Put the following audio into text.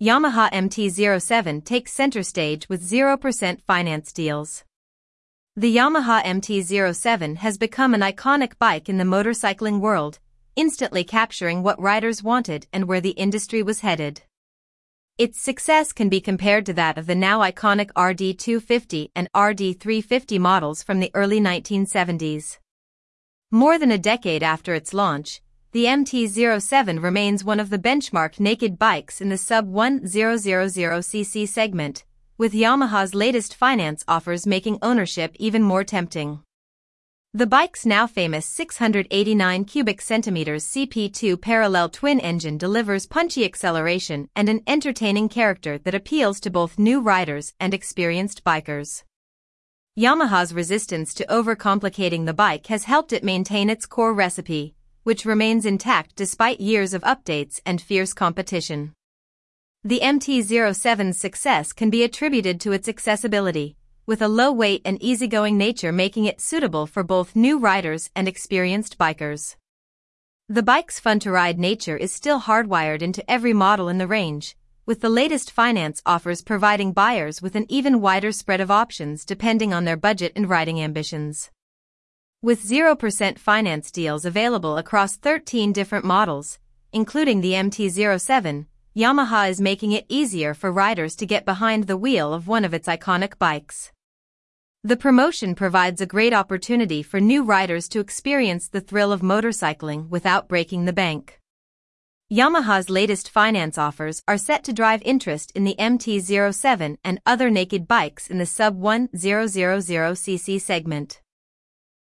Yamaha MT-07 takes center stage with 0% finance deals. The Yamaha MT-07 has become an iconic bike in the motorcycling world, instantly capturing what riders wanted and where the industry was headed. Its success can be compared to that of the now iconic RD250 and RD350 models from the early 1970s. More than a decade after its launch, the MT-07 remains one of the benchmark naked bikes in the sub-1000cc segment, with Yamaha's latest finance offers making ownership even more tempting. The bike's now famous 689 cubic centimeters CP2 parallel twin engine delivers punchy acceleration and an entertaining character that appeals to both new riders and experienced bikers. Yamaha's resistance to overcomplicating the bike has helped it maintain its core recipe, which remains intact despite years of updates and fierce competition. The MT-07's success can be attributed to its accessibility, with a low weight and easygoing nature making it suitable for both new riders and experienced bikers. The bike's fun-to-ride nature is still hardwired into every model in the range, with the latest finance offers providing buyers with an even wider spread of options depending on their budget and riding ambitions. With 0% finance deals available across 13 different models, including the MT-07, Yamaha is making it easier for riders to get behind the wheel of one of its iconic bikes. The promotion provides a great opportunity for new riders to experience the thrill of motorcycling without breaking the bank. Yamaha's latest finance offers are set to drive interest in the MT-07 and other naked bikes in the sub-1000cc segment.